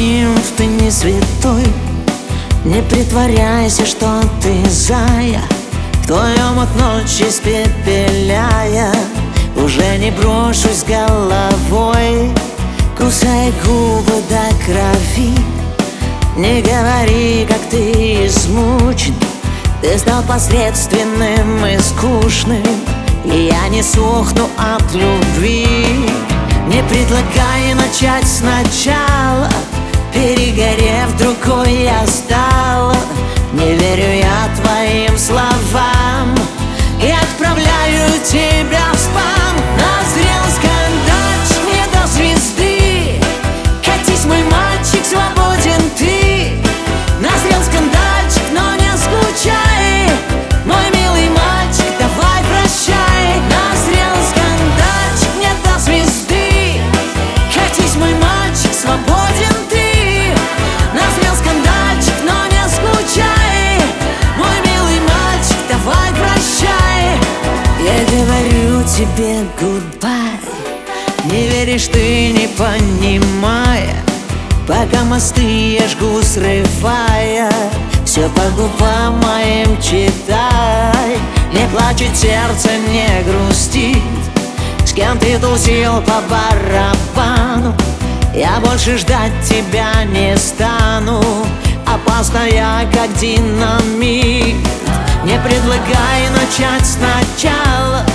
нимф, ты не святой. Не притворяйся, что ты зая, в твоем от ночи испепеляя. Уже не брошусь головой, кусай губы до крови. Не говори, как ты измучен, ты стал посредственным и скучным, и я не сохну от любви. Не предлагай начать сначала, перегорев, другой я стала. Не верю я твоим словам и отправляю тебя в спам. Назрел скандальчик мне до звезды, катись, мой мальчик, свободен ты. Назрел скандальчик, но не скучай, мой милый мальчик, давай прощай. Назрел скандальчик мне до звезды, катись, мой мальчик, свободен ты. Назрел скандальчик, но не скучай, мой милый мальчик, давай прощай. Я говорю тебе goodbye, не веришь ты, не понимая, пока мосты я жгу, срывая. Все по губам моим читай. Не плачет сердце, не грустит, с кем ты тусил по барабану. Я больше ждать тебя не стану, опасна я, как динамит. Не предлагай начать сначала,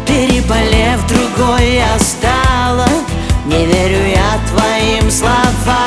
переболев, другой я стала. Не верю я твоим словам